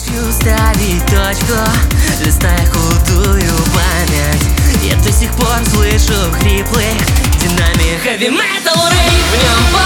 Хочу ставить точку, листая худую память. Я до сих пор слышу хриплый динамик. Heavy metal рейв, в нем